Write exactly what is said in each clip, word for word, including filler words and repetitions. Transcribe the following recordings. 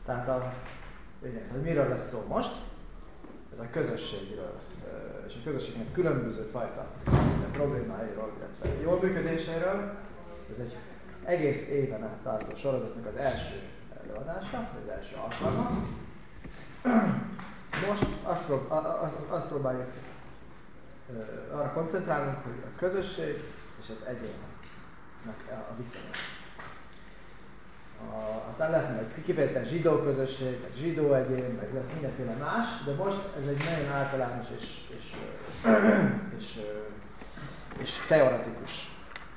Tehát a, igen, hogy miről lesz szó most? Ez a közösségről, és a közösségnek különböző fajta problémáiról, illetve jól működéséről. Ez egy egész éven át tartó sorozatnak az első előadása, az első alkalma. Most azt, prób- azt, azt próbáljuk arra koncentrálnunk, hogy a közösség és az egyének a viszonya. A, aztán lesz meg kifejezetten zsidó közösség, meg zsidó egyén, meg lesz mindenféle más, de most ez egy nagyon általános és, és, és, és, és teoretikus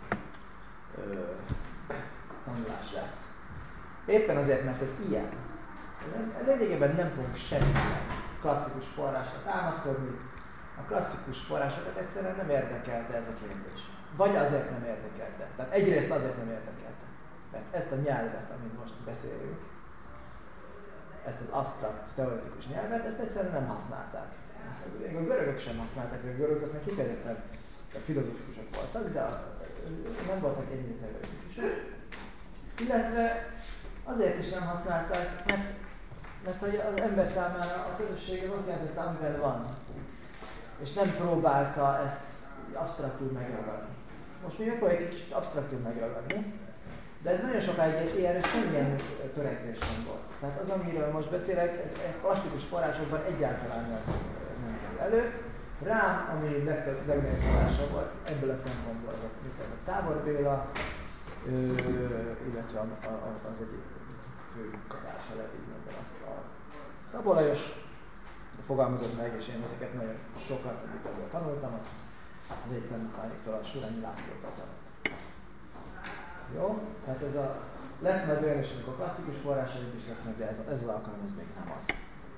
tanulás lesz. Éppen azért, mert ez ilyen. Lényegében nem fogunk semmilyen klasszikus forrásra támaszkodni. A klasszikus forrásokat egyszerűen nem érdekelte ez a kérdés. Vagy azért nem érdekelte. Tehát egyrészt azért nem érdekelte. Mert ezt a nyelvet, amit most beszélünk, ezt az absztrakt, teoretikus nyelvet, ezt egyszerűen nem használták. Ezt a görögök sem használták, a görögök aztán kifejezetten filozófikusok voltak, de nem voltak ennyire teoretikusok. Illetve azért is nem használták, mert, mert az ember számára a közösség az azt jelenti, hogy amivel van. És nem próbálta ezt absztraktul megragadni. Most mi megpróbáljuk egy kicsit absztraktul megragadni, de ez nagyon sokáig ilyenre semmilyen törekvés nem volt. Tehát az, amiről most beszélek, ez klasszikus forrásokban egyáltalán nem, nem kerül elő. Rám, ami legnagyobb forrása volt, ebből a szempontból az a Távor Béla, ö, illetve a, a, az egyik fő munkatársa lett, így mondom, azt a Szabó Lajos fogalmazott meg, és én ezeket nagyon sokat, amit ebből tanultam, azt az egyik tanítványoktól a Surányi Lászlótól tanultam. Jó? Tehát ez a, lesz majd olyan is, amikor klasszikus forrásaink is lesznek, de ez, ez az alkalom, ez még nem az.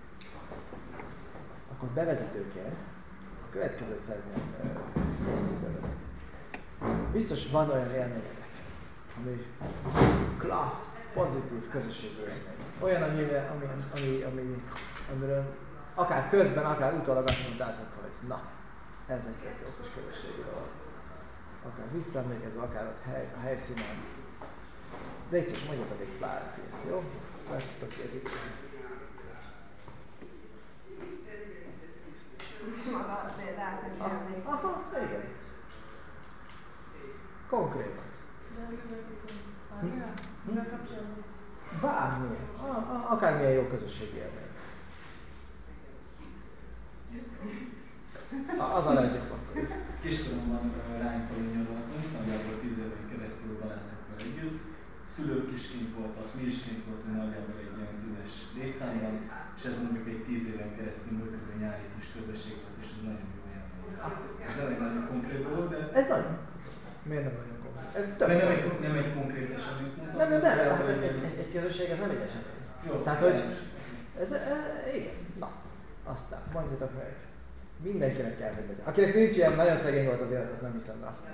Akkor bevezetőként a következőt szeretném uh, biztos van olyan élményetek, ami klassz, pozitív közösségű élmény. Olyan, ami, ami, ami, ami, amiről akár közben, akár utólag azt mondtátok, hogy na, ez egy tök jó kis közösségű dolog. Akár visszaemlékezve, akár ott hely, a helyszínen. De egyszer mondjatok egy párat ilyet, jó? Lásszatok ilyet. És maga példát, hogy emlékszik. Aha, igen. Konkrétan. De mivel mivel kapcsolatban? Bármilyen. Akármilyen jó közösségi élmény. Az a legjobb akkor. Kiskoromban Rányfalun nyaraltunk, nagyjából tíz éven keresztül barátokkal együtt. Szülők is kint voltak, mi is kint voltunk nagyjából egy ilyen tízes létszámban, és ez mondjuk egy tíz éven keresztül működő nyári kis közösség volt, és ez nagyon jó élmény. Ez nem egy nagyon konkrét dolog, de... Ez nagyon. Miért nem nagyon konkrét? Ez több. Nem egy, nem egy konkrét esemény. Nem, nem, nem, hát egy, egy, egy, egy közösség, ez nem egy esemény. Jó. Tehát, hogy... Ez, e, igen. Na, aztán, mondjatok meg. Mindenkinek kell, hogy legyen. Akinek nincs ilyen, nagyon szegény volt az élet, azt nem hiszem rá.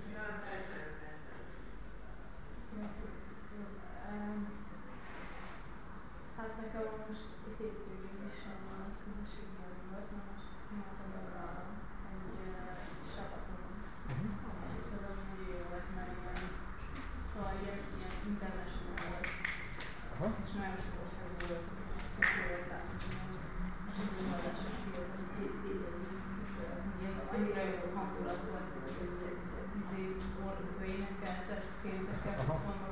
Hát nekem most egy hétvégén is van az közösségi élmény volt, mert most nyomtam arra egy sapaton. És például úgy jó volt, mert ilyen, szóval ilyen, ilyen international volt. És nagyon sok országban voltunk, és jó volt látni, hogy zsidó vallásos volt, annyira jó hangulat volt, hogy izé ordító énekeltek, pénteket, szóval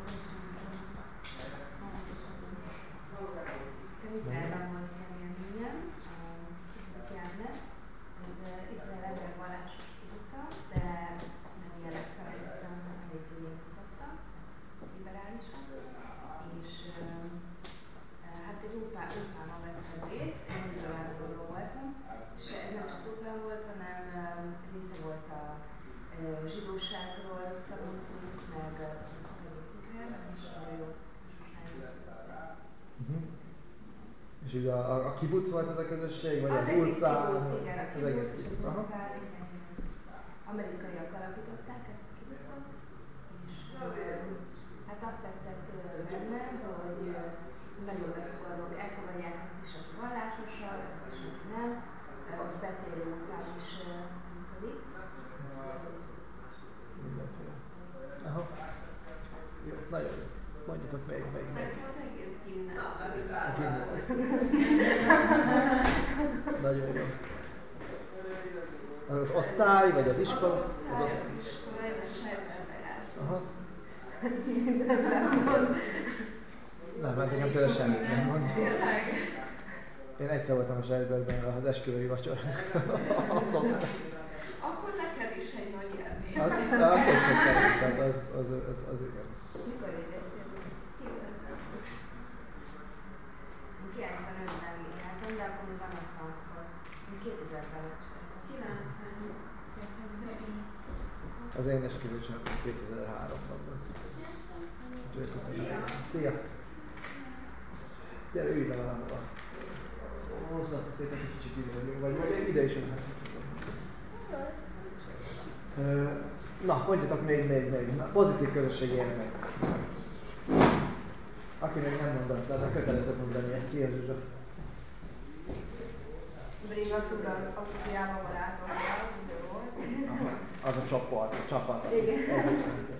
Izraelben volt ilyen élményem, ez Járne. Ez Izrael ezer vallásos kibuca, de nem ilyenek felejtettem, hanem eléggé én kutattam, liberálisan. És hát egy útmában vettem részt, én útmában voltam, és nem csak útmában volt, hanem része volt a zsidóságról tanultunk, meg az egész Izraelben, és nagyon jó. És ugye a, a, a kibuc volt ez a közösség, vagy az, az ultrán? Az egész kibuc, aha. Amerikaiak alapították ezt a kibucot, és hát azt tetszett benne, hogy nagyon befogadók, elfogadják azt is, aki vallásosabb, azt is, aki nem, hogy betérő után is működik. Mindenféle. Aha. Jó, nagyon jó. Mondjatok még, még, még. Az egész gimnázium. Nagyon jó. Az osztály, vagy az iskola? Az osztály, az iskola, én a Sejtben jártam. Aha. Mindent mond. Nem, hát nekem például semmit nem mond. Én egyszer voltam a Sejtben az esküvői vacsora. Akkor neked is egy nagy élmény. Az, a kétségtelen, tehát az, az, az, az igen. Mikor végeztél? kétezer. Én kilencvenötben jártam, de akkor még annak volt. Én kétezer-ben csináltam. kilencven. Az én esküvőt csináltam kétezer-háromban. Szia! Gyere, ülj be valamova. Hozd azt a szépen, hogy kicsit ide vagyunk, vagy vagy ide is ülhet. Na, mondjatok még, még, még. Na, pozitív közösségi élmény. Aki még nem mondott, de kötelező mondani ezt. Szia, Zsuzsa! Brigatúra Ausztriában barátokkal, ugye volt. Az a csoport, a csapat. Igen.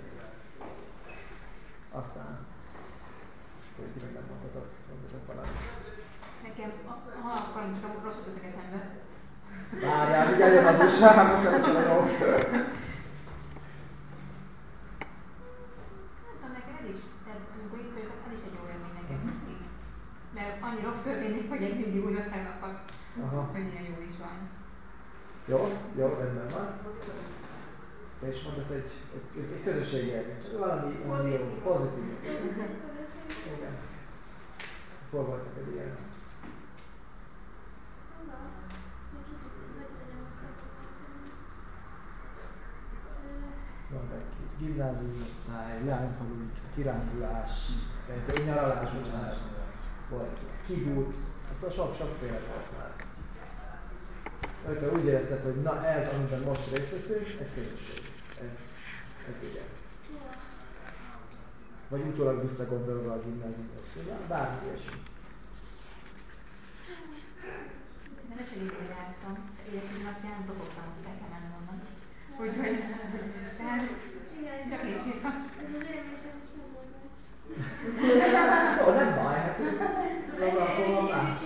Aztán, hogy ti meg nem mondhatok, mondhatok valamit. Nekem, ha akarom, csak akkor rosszul teszek eszembe. Várjál, ugye jön az is, hát nem tudom, jó. Nem tudom, nekem ez is, amikor itt vagyok, ez is egy jó élmény nekem mindig. Mert annyi rossz történik, hogy én mindig úgy összeakad, hogy ilyen jó is van. Jó, jó, rendben van. És mondasz egy, egy, egy közösségi élmény, csak valami Pozitív. jó, pozitív. Igen. Hol voltak egy ilyen? Mondd egy ki. Gimnázium, leányfalu, kirándulás, egy nyaralás, bocsánat. Volt kibuc, aztán sok-sokféle volt már. Amikor úgy érezted, hogy na ez, amiben most részt veszünk, ez közösség. Ez, ez igen. Vagy utólag visszagondolva a gimnáziumot. Bármi ilyesmi. Nem is elég jártam, életünk napján dobogtam, hogy el kell menni onnan. Úgyhogy, tehát csak én sírtam. Jó, nem baj, hát akkor más.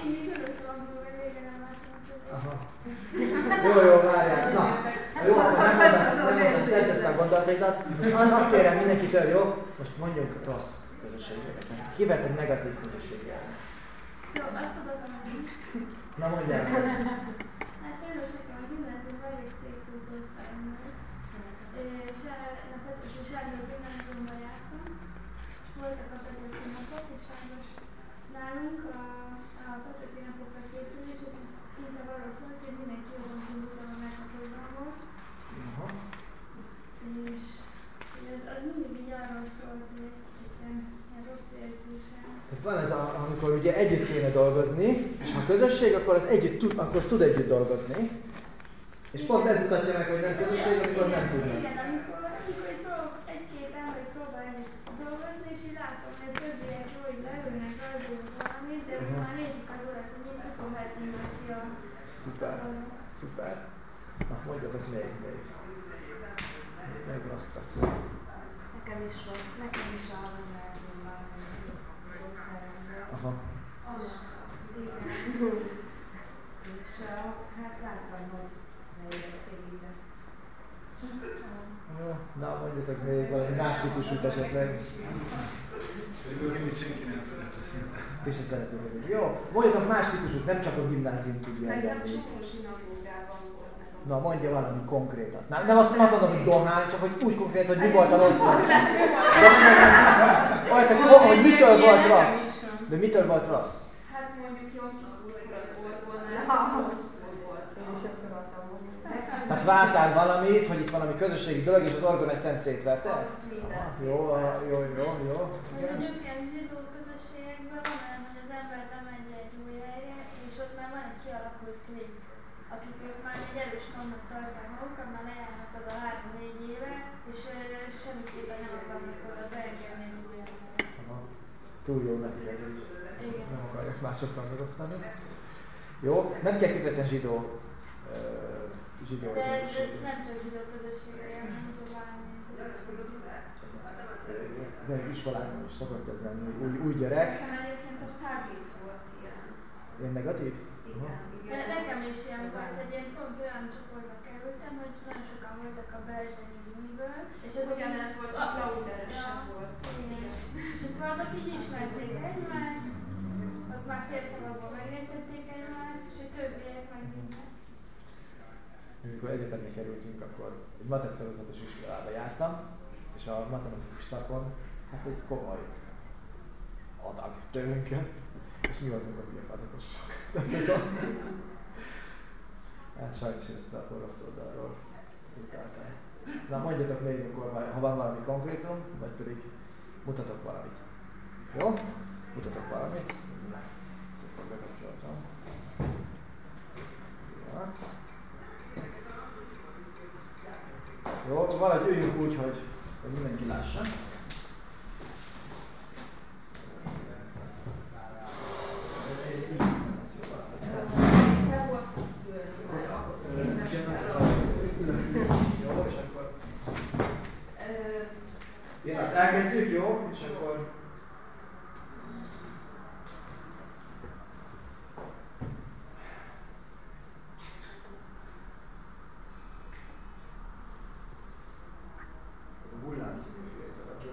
Aha. Jó, jó, várjál. Na, jó, akkor nem mondasz, nem mondasz, szedesz a gondolataidat. Most azt kérem mindenkitől, jó? Most mondjunk rossz közösségeket. Kivettem negatív közösséget. Jó, azt tudod, hogy Na mondjál. hát sajnos nekem a gimnáziumban elég szétszúzó osztályom volt. És a Sárnai gimnáziumban jártam. Voltak a Petőfi napok, és sajnos nálunk a, a Petőfi napokra készülés, ez inkább arról szólt, hogy mindenki jobban húzva meghatózva volt. És ez, az mindig így arról szólt, hogy egy kicsit ilyen, ilyen rossz érzésem. Van ez, a, amikor ugye együtt kéne dolgozni, és ha közösség, akkor az együtt tud, akkor tud együtt dolgozni. És pont ez mutatja meg, hogy nem közösség, akkor nem tudnak. Igen, amikor, amikor egy, egy-két ember próbál együtt dolgozni, és így látom, hogy a többiek jó, hogy leülnek, rajzolnak valamit, de uh-huh. már nézik az órát, hogy mind akkor mehetünk ki a... Szuper, szuper. Na, mondjatok még, még. Még rosszat. Nekem is rossz, nekem is a gimnáziumban szószerűen. Aha. Az, igen. És uh, hát láttam, hogy leérettségére. Na, mondjatok még valami más típusút esetleg. Mindig senki nem szerette szinte. Ti se szeretnék meg. Jó, mondjatok más típusút, nem csak a gimnázium tudja Nekem elvenni. csomó zsinagógában volt meg. Na, mondja valami konkrétat. Nem, nem azt, azt mondom, hogy dohány, csak hogy úgy konkrét, hogy mi volt a rossz. Mondjatok, hogy mitől volt rossz. De mitől volt rossz? Hát mondjuk jó, akkor az orgonál rosszul volt. Én is ezt akartam mondani. Tehát vártál valamit, hogy itt valami közösségi dolog, és az orgon egyszerűen szétverte ezt? Aha, jó, jó, jó, jó. Igen. Mondjuk ilyen zsidó közösségekben van olyan, hogy az ember bemegy egy új helyre, és ott már van egy kialakult klik, akik ők már egy erős pontnak tartják magukat, már lejárnak oda három-négy éve, és semmiképpen nem akarnak oda beengedni egy új embert. Túl jó neki ez is. Igen. Nem akarják másosra megosztani. Jó, nem kell kifejezetten zsidó uh, zsidó De ez, ez közösség. nem csak zsidó közösségre jön, hanem bármi közösségre. De iskolákban is szokott ez lenni, hogy új, új gyerek. Nekem egyébként a Stargate volt ilyen. Ilyen negatív? Igen, De igen. nekem is ilyen volt, hogy én pont olyan csoportba kerültem, hogy nagyon sokan voltak a Belzsányi Uniből, és ez Ugyanez volt, csak lauderesen volt. Igen. És akkor azok így ismerték egymást, ott már fél szavakban megértették egymást, és a többiek meg minden. Amikor egyetemre kerültünk, akkor egy matematikus iskolába jártam, és a matematikus szakon hát egy komoly adag tőlünk jött, és mi voltunk a hülye fazatosok. Hát sajnos ezt a rossz oldalról utáltam. Na mondjatok még akkor, ha van valami konkrétum, vagy pedig mutatok valamit. Jó? Mutatok valamit. Szépen bekapcsoltam. Pillanat. Jó, valahogy üljünk úgy, hogy, hogy mindenki lássa. Te volt fogsz szülni, majd ahhoz képest Jó, és akkor... Ja, elkezdjük, jó? És akkor... Ez a Hullám című filmben, aki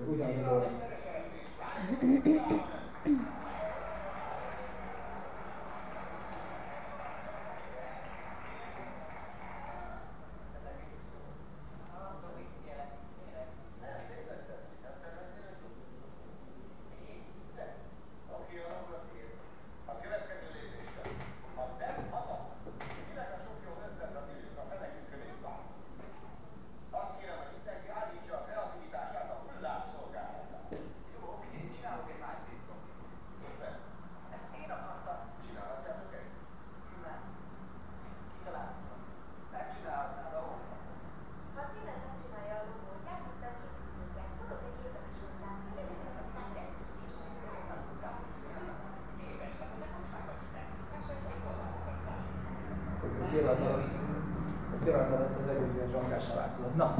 ugyanaz az oldal. Na,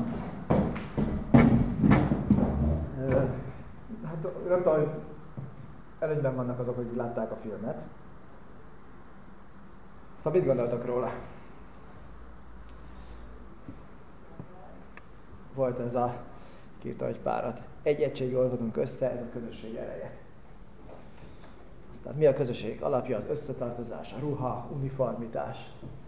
hát nem tudom, hogy előnyben vannak azok, hogy látták a filmet. Szóval mit gondoltak róla? Volt ez a, kírta egy párat. Egy egységgel olvadunk össze, ez a közösség ereje. Aztán mi a közösség alapja? Az összetartozás, a ruha, uniformitás.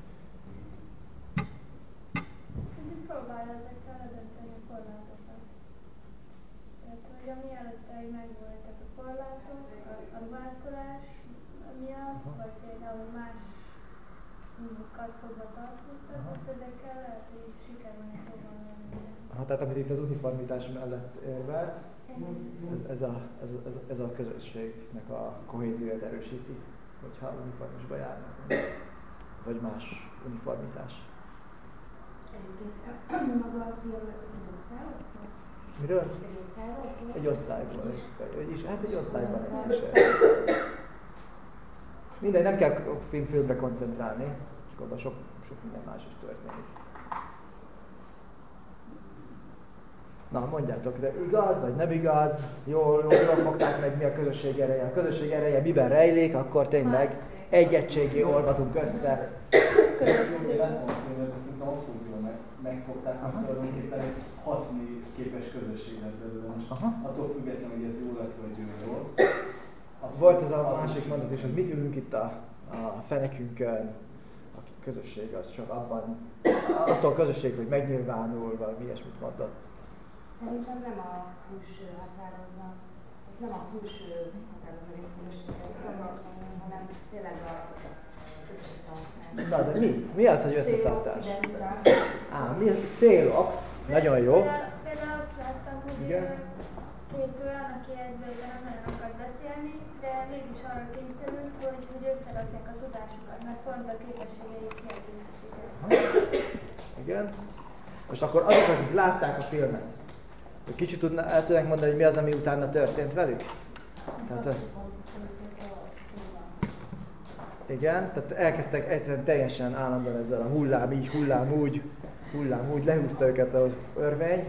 Próbálod eldönteni a korlátokat. Tehát, hogy ami előtteig megvoltak a korlátok, a, a ruházkodás miatt, aha, vagy például más kasztokba tartóztatott, ezekkel lehet, hogy sikerülni próbálni. Ha, tehát amit itt az uniformitás mellett érvelt, ez, ez, a, ez, ez, ez a közösségnek a kohéziót erősíti, hogyha uniformisba járnak, vagy más uniformitás. Egyébként maga a film egy osztályról szól? Miről? Egy osztályról szól? Egy osztályból. Egy, hát egy osztályban egy is. Mindegy, nem kell filmfilmre koncentrálni, és abban sok, sok minden más is történik. Na, mondjátok, de igaz, vagy nem igaz? Jól, jól fogták meg, mi a közösség ereje. A közösség ereje miben rejlik, akkor tényleg egy egységé olvadunk össze. Szerintem abszolút jól meg, megfogták, hogy tulajdonképpen egy hatni képes közösség lesz belőle. Most attól függetlenül, hogy ez jó lett vagy jó rossz. Volt ez a másik mondat is, hogy mit ülünk itt a, a fenekünkön, a közösség az csak abban, attól a közösség, hogy megnyilvánul, valami ilyesmit mondott. Szerintem nem a külső határozza, nem a külső határozza a különbséget, hanem tényleg a összetartás. Na, de mi? Mi az, hogy összetartás? Á, mi? Célok? Nagyon jó. Például azt láttam, hogy két olyan, aki egyben nem nagyon akar beszélni, de mégis arra kényszerült, hogy, hogy összerakják a tudásukat, mert pont a képességeit kiegészítik. Igen. Most akkor azok, akik látták a filmet, hogy kicsit tudna, el tudnánk mondani, hogy mi az, ami utána történt velük? Tehát, a... Igen, tehát elkezdtek egyszerűen teljesen állandóan ezzel a hullám így, hullám úgy, hullám úgy, lehúzta őket az örvény.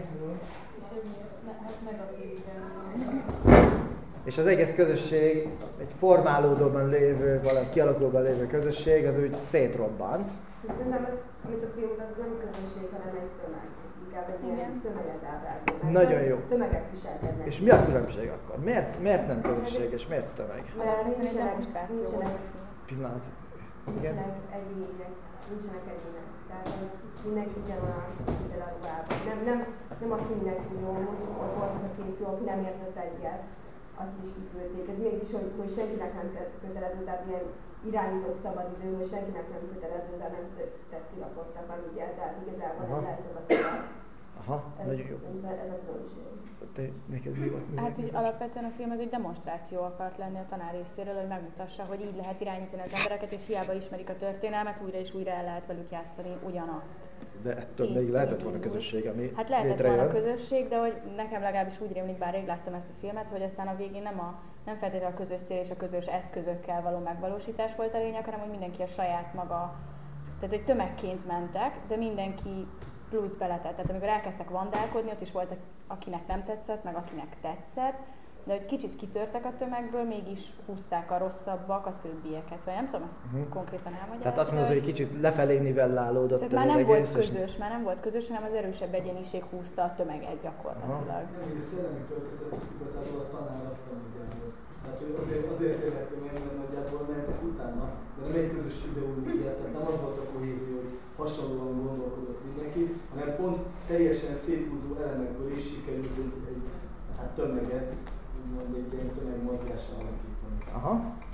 És az egész közösség, egy formálódóban lévő, valahogy kialakulóban lévő közösség, az úgy szétrobbant. Szerintem ez, amit a film az nem közösség, hanem egy tömeg. Inkább egy ilyen tömeget ábrázol. Nagyon jó. Tömegek viselkednek. És mi a különbség akkor? Miért, miért nem közösség és miért tömeg? Mert nincsenek, nincsenek, Pillanat. nincsenek egyének, nincsenek egyének. Tehát mindenki ugyanolyan a ruhában. Nem, nem, nem azt mindenki jó, mondjuk, hogy volt az a két jó, aki nem értett egyet, azt is kiküldték. Ez mégis, hogy, hogy senkinek nem kötelező, tehát ilyen irányított szabadidő, hogy senkinek nem kötelező, de nem tetszik a portakban, ugye, tehát igazából nem lehet szabadidő. Aha, nagyon jó. Ez, ez a különbség. Te, neked mi volt? Mi Hát úgy alapvetően a film az egy demonstráció akart lenni a tanár részéről, hogy megmutassa, hogy így lehet irányítani az embereket, és hiába ismerik a történelmet, újra és újra el lehet velük játszani ugyanazt. De ettől még lehetett volna közösség, ami Hát lehetett létrejön. volna közösség, de hogy nekem legalábbis úgy rémlik, bár rég láttam ezt a filmet, hogy aztán a végén nem, a, nem feltétlenül a közös cél és a közös eszközökkel való megvalósítás volt a lényeg, hanem hogy mindenki a saját maga, tehát hogy tömegként mentek, de mindenki plusz beletett. Tehát amikor elkezdtek vandálkodni, ott is voltak, akinek nem tetszett, meg akinek tetszett, de hogy kicsit kitörtek a tömegből, mégis húzták a rosszabbak a többieket. Szóval nem tudom ezt uh-huh. konkrétan elmagyarázni. Tehát azt mondod, hogy kicsit lefelé nivellálódott. Tehát már nem volt közös, már nem volt közös, hanem az erősebb egyéniség húzta a tömeget gyakorlatilag. Még a szellemi töltetet ezt igazából a tanár adta magából. Tehát hogy azért, azért érhető meg, mert nagyjából mentek utána, de nem egy közös ideológia, tehát nem az volt a kohézió, hogy hasonlóan gondolkodott mindenki, hanem pont teljesen széthúzó elemekből is sikerült egy, egy hát tömeget, úgymond egy ilyen tömegmozgásra alakítani. Aha.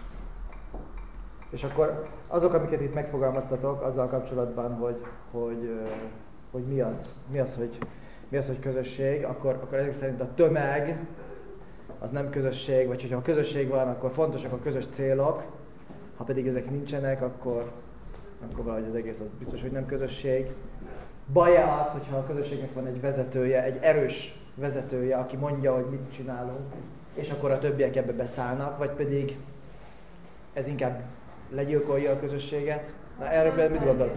És akkor azok, amiket itt megfogalmaztatok azzal kapcsolatban, hogy, hogy, hogy mi, az, mi, az, hogy, mi az, hogy közösség, akkor, akkor ezek szerint a tömeg az nem közösség, vagy hogyha a közösség van, akkor fontosak a közös célok, ha pedig ezek nincsenek, akkor, akkor valahogy az egész az biztos, hogy nem közösség. Baj-e az, hogyha a közösségnek van egy vezetője, egy erős vezetője, aki mondja, hogy mit csinálunk, és akkor a többiek ebbe beszállnak, vagy pedig ez inkább legyilkolja a közösséget? Na, erről mit gondoltok?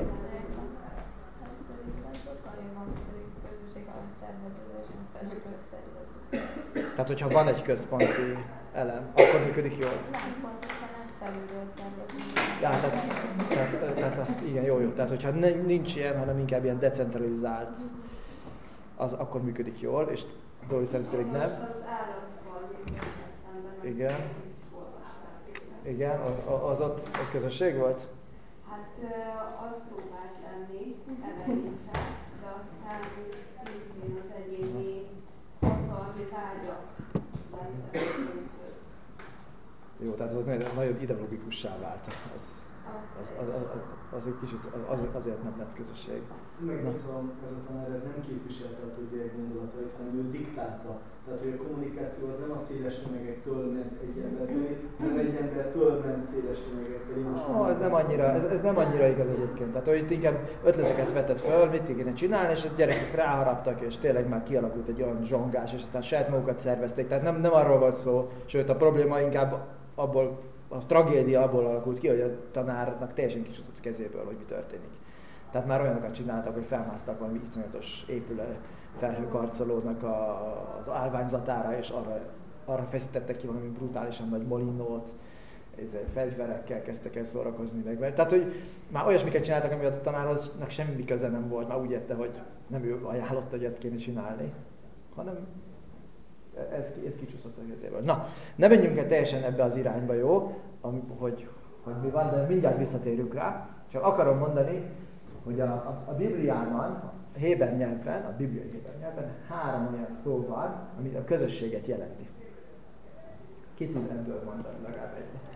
Tehát, hogyha van egy központi elem, akkor működik jól? Nem, pontosan nem felülről szervezni. Ja, tehát, tehát, tehát az, igen, jó, jó. Tehát, hogyha nincs ilyen, hanem inkább ilyen decentralizált, az akkor működik jól, és Dóri szerint pedig nem. Az állatval szemben. Igen. Igen, az ott a közösség volt? Hát az próbált lenni eleinte, de aztán szintén az egyéni hatalmi vágyak lettek. Jó, tehát az nagyon, nagyon ideológikussá vált. Az, az, az, az, az, az egy kicsit, az, azért nem lett közösség. Megmondom, ez a tanár ez nem képviselte a többiek gondolatait, hanem ő diktálta. Tehát, hogy a kommunikáció az nem a széles tömegektől ment egy embertől, hanem egy embertől ment széles tömegektől. Oh, ez nem annyira, ez, ez nem annyira igaz egyébként. Tehát, hogy itt inkább ötleteket vetett fel, mit kéne csinálni, és a gyerekek ráharaptak, és tényleg már kialakult egy olyan zsongás, és aztán saját magukat szervezték. Tehát nem, nem arról volt szó, sőt a probléma inkább abból, a tragédia abból alakult ki, hogy a tanárnak teljesen kicsúszott kezéből, hogy mi történik. Tehát már olyanokat csináltak, hogy felmásztak valami iszonyatos épülő felhőkarcolónak a, az állványzatára, és arra, arra feszítettek ki valami brutálisan nagy molinót, fegyverekkel kezdtek el szórakozni meg. Tehát, hogy már olyasmiket csináltak, amivel a tanároznak semmi köze nem volt, már úgy érte, hogy nem ő ajánlotta, hogy ezt kéne csinálni, hanem ez, ez kicsúszott a kezéből. Na, ne menjünk el teljesen ebbe az irányba, jó, ami, hogy, hogy mi van, de mindjárt visszatérünk rá. Csak akarom mondani, hogy a, a, a Bibliában, a héber nyelvben, a bibliai héber nyelvben három olyan szó van, ami a közösséget jelenti. Ki tud ebből mondani legalább egyet?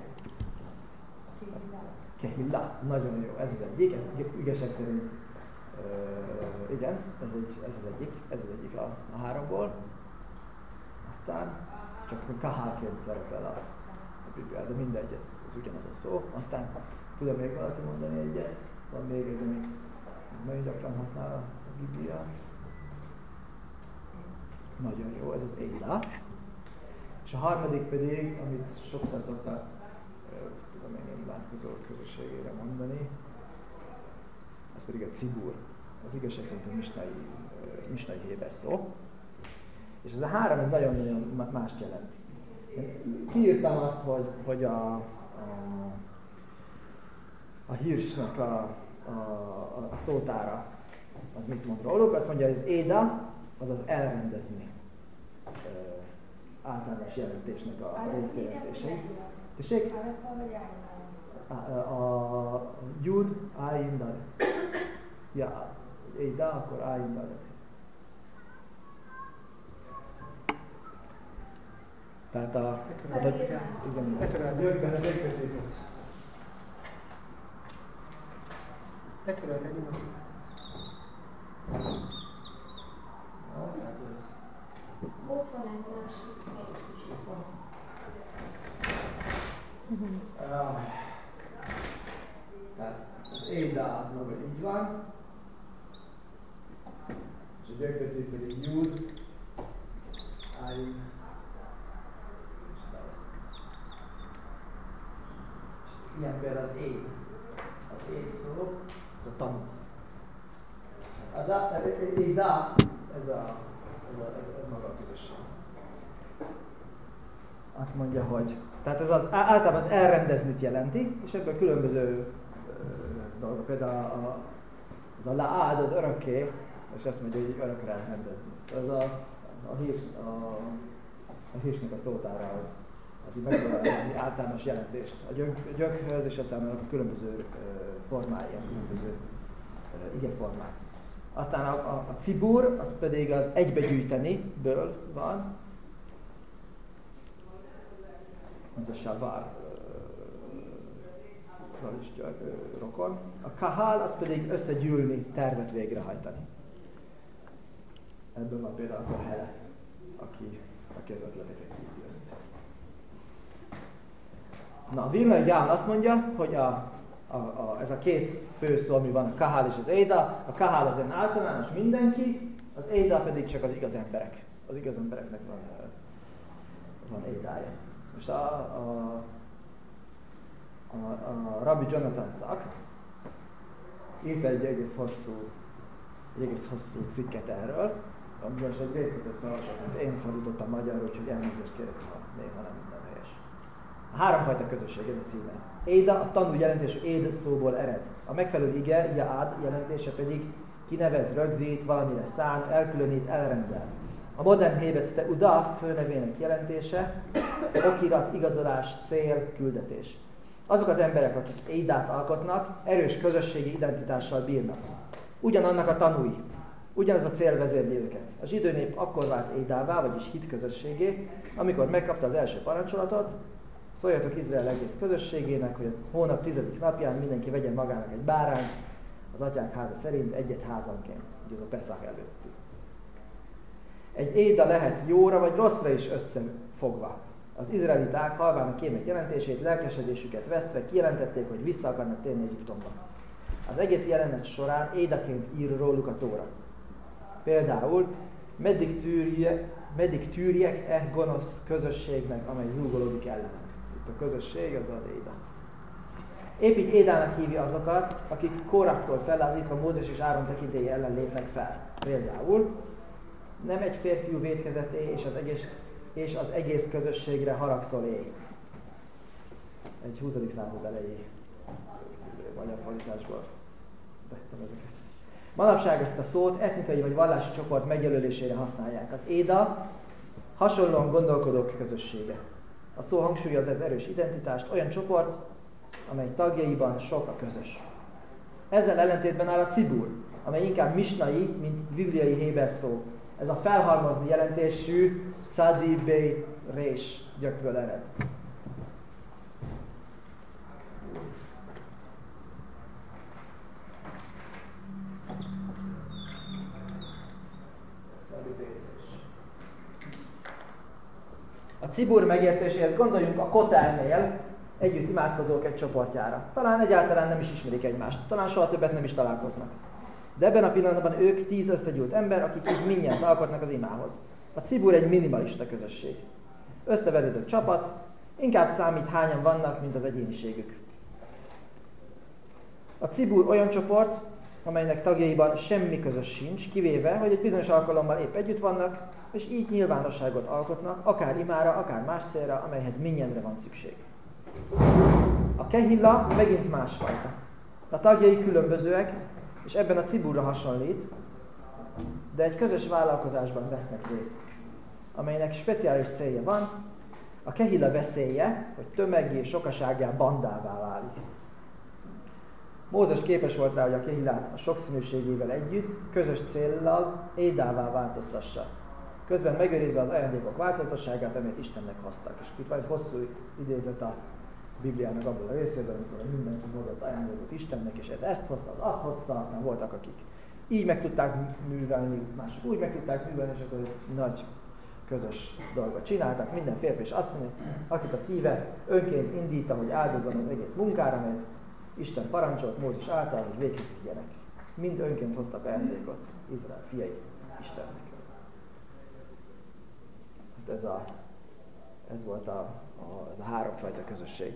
Kehilla. Nagyon jó, ez az egyik, ez igazság szerint, uh, igen, ez, egy, ez az egyik, ez az egyik a, a háromból. Aztán csak kahálként szerepel a, a Bibliában, de mindegy, ez, ez ugyanaz a szó. Aztán tudom még valaki mondani egyet? Van még egy, amit nagyon gyakran használ a Biblia. Nagyon jó, ez az Éla. És a harmadik pedig, amit sokszor szoktak, tudom én, imádkozó közösségére mondani, ez pedig a Cibur. Az igazság szerint a misnai, misnai héber szó. És ez a három, ez nagyon-nagyon mást jelent. Én kiírtam azt, hogy, hogy a, a, a Hirschnek a, a, a szótára az mit mond róluk. Azt mondja, hogy az éda, azaz elrendezni általános jelentésnek a részjelentései. Tessék? A Jud, Ayin, Dal. Ja, éda, akkor Ayin, Dal. Tehát a... Az a igen, a gyökben a gyökkötőköz. Tekörölte nyugodtan. Ott van egy másik szó. Tehát az éda az maga így van, és a gyökkötő pedig Jud, Ayin. Ilyen például az éd. Az éd szó, ez a tanú. A da, éda, ez, a, ez, a, ez, ez maga a közösség. azt mondja, hogy tehát ez az, általában az elrendeznit jelenti, és ebből különböző dolgok, például a, az a laád, az örökké, és azt mondja, hogy örökre rendezni. Ez a, a, hírs, a, a hírsnek a szótára az, az így megvalósítani általános jelentést a gyönk, gyönkhöz, és aztán a különböző formái, a különböző igeformák. Aztán a, a, a cibur, az pedig az egybegyűjteni-ből van. Ez a savár is rokon. A kahál, az pedig összegyűlni, tervet végrehajtani. Ebből van például a Hele, aki, aki az ötleteket gyűjti össze. Na, a Vilna Ján azt mondja, hogy a A, a, ez a két fő szó, ami van, a kahál és az éda. A kahál az olyan általános mindenki, az éda pedig csak az igaz emberek. Az igaz embereknek van, van édája. Most a, a, a, a Rabbi Jonathan Sachs írt egy egész hosszú, egy egész hosszú cikket erről, amiben most egy részletet felolvasok, amit én fordítottam magyarul, úgyhogy elnézést kérek, ha néha nem minden helyes. A háromfajta közösség, ez a címe. Éda, a tanú jelentésű éd szóból ered. A megfelelő ige, jaád jelentése pedig kinevez, rögzít, valamire szán, elkülönít, elrendel. A modern hébet te uda főnevének jelentése, okirat, igazolás, cél, küldetés. Azok az emberek, akik édát alkotnak, erős közösségi identitással bírnak. Ugyanannak a tanúi, ugyanaz a cél vezérli őket. A zsidó nép akkor vált édává, vagyis hitközösségé, amikor megkapta az első parancsolatot: szóljatok Izrael egész közösségének, hogy a hónap tizedik napján mindenki vegyen magának egy bárányt, az atyák háza szerint egyet házanként, ugye ez a Peszach előtti. Egy éda lehet jóra vagy rosszra is összefogva. Az izraeliták halván a kémek jelentését, lelkesedésüket vesztve kijelentették, hogy vissza akarnak térni Egyiptomba. Az egész jelenet során édaként ír róluk a Tóra. Például, meddig, tűrje, meddig tűrjek e gonosz közösségnek, amely zúgolódik ellenem. Itt a közösség, az az éda. Épp így édának hívja azokat, akik Kóraktól fellázítva Mózes és Áron tekintélye ellen lépnek fel. Például, nem egy férfiú vétkezett éj, és az egész, és az egész közösségre haragszol éj. Egy huszadik század elejé magyar fordításból vettem ezeket. Manapság ezt a szót etnikai vagy vallási csoport megjelölésére használják. Az éda hasonlóan gondolkodók közössége. A szó hangsúlyozza az erős identitást, olyan csoport, amely tagjaiban sok a közös. Ezzel ellentétben áll a cibur, amely inkább misnai, mint bibliai héber szó. Ez a felhalmozni jelentésű Tzadi Beit Rés gyökből ered. A cibur megértéséhez gondoljunk a kotelnél együtt imádkozók egy csoportjára. Talán egyáltalán nem is ismerik egymást, talán soha többet nem is találkoznak. De ebben a pillanatban ők tíz összegyűlt ember, akik így mindjárt alkotnak az imához. A cibur egy minimalista közösség. Összeverődött csapat, inkább számít hányan vannak, mint az egyéniségük. A cibur olyan csoport, amelynek tagjaiban semmi közös sincs, kivéve, hogy egy bizonyos alkalommal épp együtt vannak, és így nyilvánosságot alkotnak, akár imára, akár más célra, amelyhez mindjenre van szükség. A kehilla megint másfajta. A tagjai különbözőek, és ebben a ciburra hasonlít, de egy közös vállalkozásban vesznek részt, amelynek speciális célja van. A kehilla veszélye, hogy tömeggé, sokasággá, bandává válik. Mózes képes volt rá, hogy a kehillát a sokszínűségével együtt, közös céllal édává változtassa. Közben megőrizve az ajándékok változatosságát, amit Istennek hoztak. És itt van egy hosszú idézet a Bibliának abból a részében, amikor mindenki hozott ajándékot Istennek, és ez ezt hozta, az azt hozta, aztán voltak, akik így meg tudták művelni, mások úgy meg tudták művelni, és akkor egy nagy közös dolgot csináltak. Minden férfi és asszony, akit a szíve önként indítta, hogy áldozzon az egész munkára, mert Isten parancsolt Mózes által, hogy végig vigyenek. Mind önként hoztak ajándékot Izrael fiai Istennek. Hát ez, a, ez volt a, a, ez a háromfajta közösség.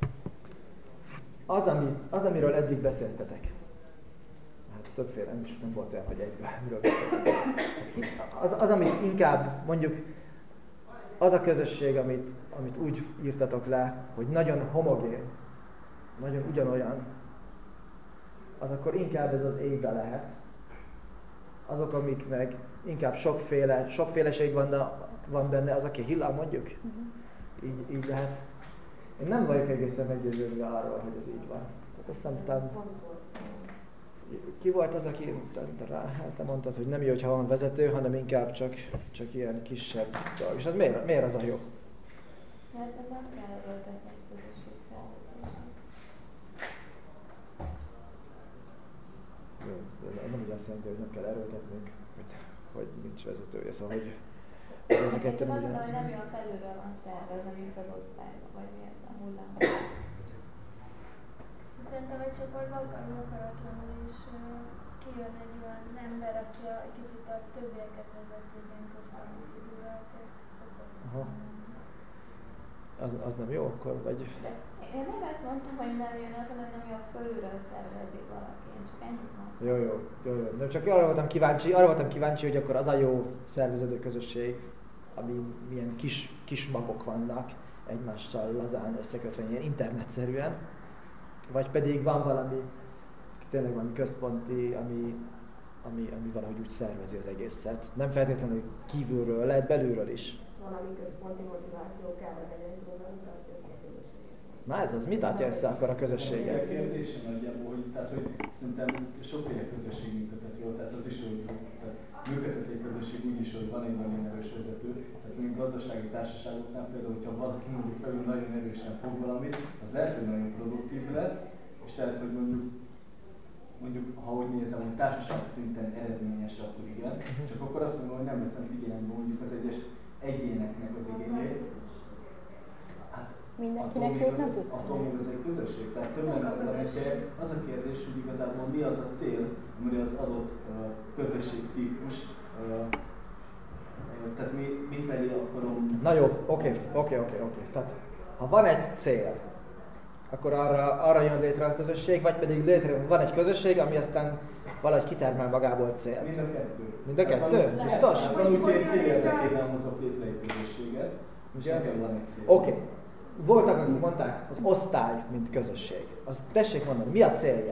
Az, ami, az, amiről eddig beszéltetek, hát többféle, nem is nem volt olyan, hogy egyben miről beszéltetek. Az, az, amit inkább mondjuk az a közösség, amit, amit úgy írtatok le, hogy nagyon homogén, nagyon ugyanolyan, az akkor inkább ez az éjbe lehet. Azok, amik meg inkább sokféle, sokféleség van, van benne, az, aki hillám mondjuk, uh-huh. így, így lehet. Én nem vagyok egészen meggyőződve arról, hogy ez így van. Tehát azt hiszem, ki volt az, aki rá, te mondtad, hogy nem jó, hogyha van vezető, hanem inkább csak, csak ilyen kisebb dolog. És az miért, miért az a jó? Mert ez nem kell erőltetni egy közösség szervezését. Jó, de nem úgy azt jelenti, hogy nem kell erőltetnünk, hogy, hogy nincs vezetője, szóval hogy ezeket nem ugyanaz. Hogy nem olyan felülről van szervezve, mint az osztályban, vagy mi ez a hullám. Szerintem egy csoportban akarunk akaratlanul is uh, kijön egy olyan ember, aki a, egy kicsit a többieket vezeti, ilyen központi figura, azért szokott. Aha. Az, az nem jó akkor, vagy? De én nem ezt mondtam, hogy nem jön az, hanem nem jó, fölülről szervezik valaki, én csak ennyit mondtam. Jó, jó, jó, jó. Nem, csak arra voltam kíváncsi, arra voltam kíváncsi, hogy akkor az a jó szerveződő közösség, ami milyen kis, kis magok vannak, egymással lazán összekötve, ilyen internetszerűen, vagy pedig van valami, tényleg valami központi, ami, ami, ami valahogy úgy szervezi az egészet. Nem feltétlenül kívülről, lehet belülről is. Valami központi motiváció kell, hogy legyen, hogy ami tartja össze a közösséget. Na ez az, mit tartja össze akkor a közösséget? A kérdésem nagyjából, hogy, tehát, hogy szerintem sokféle közösség működhet jól, tehát az is, hogy működhet egy közösség úgy is, hogy van egy nagyon erős vezető, tehát mondjuk gazdasági társaságoknál például, hogyha valaki mondjuk felül nagyon erősen fog valamit, az lehet, hogy nagyon produktív lesz, és lehet, hogy mondjuk, mondjuk ha úgy nézem, hogy társaság szinten eredményes, akkor igen, csak akkor azt mondom, hogy nem veszem figyelembe mondjuk az egyes egyéneknek az igényét. Hát, mindenkinek jót nem tud. Attól még ez egy közösség, tehát többen emberekkel az a kérdés, hogy igazából mi az a cél, amire az adott uh, közösségtípus, uh, tehát mi, mit felé akarom... Na jó, oké, oké, oké, oké. Tehát ha van egy cél, akkor arra, arra jön létre a közösség, vagy pedig létre van egy közösség, ami aztán valahogy kitermel magából célt. Mind a kettő. Mind a kettő? Biztos? Hát van úgy, hogy egy cél érdekében hozok létre egy közösséget, és nekem van egy cél. Oké. Okay. Voltak, akik mondták, az osztály, mint közösség. Azt tessék mondani, mi a célja?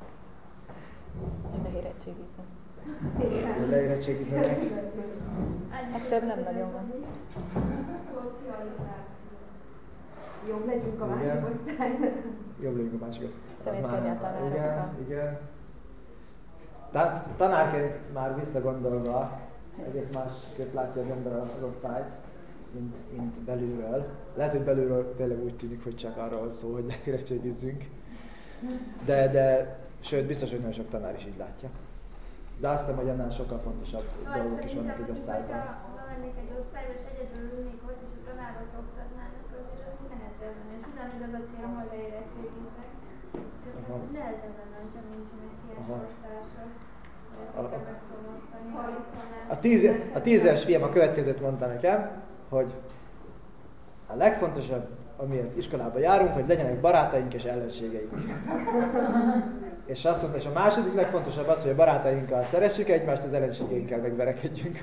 Leérettségizem. Leérettségizem. Hát több nem nagyon van. Szocializáció. Jobb legyünk a másik osztályban. Jobb legyünk a másik osztályban. Szemétkedni a tanárokra. Igen, igen. Tehát tanárként már visszagondolva, egész másképp látja az ember az osztályt, mint, mint belülről. Lehet, hogy belülről tényleg úgy tűnik, hogy csak arról szól, hogy leérettségizzünk. De, de, sőt, biztos, hogy nagyon sok tanár is így látja. De azt hiszem, hogy annál sokkal fontosabb dolgok is vannak egy osztályban. Ha lennék egy osztályban, és egyedül ülnék ott, és a tanárok oktatnának, azért az nehezebb lenne. És ugyanaz az a cél, hogy leérettségiznek. Csak nehezebb lenne, csak nincsenek ilyen sorstársak. A tíz, a tízes fiam a következőt mondta nekem, hogy a legfontosabb, amiért iskolába járunk, hogy legyenek barátaink és ellenségeink. És azt mondta, és a második legfontosabb az, hogy a barátainkkal szeressük egymást, az ellenségeinkkel megverekedjünk.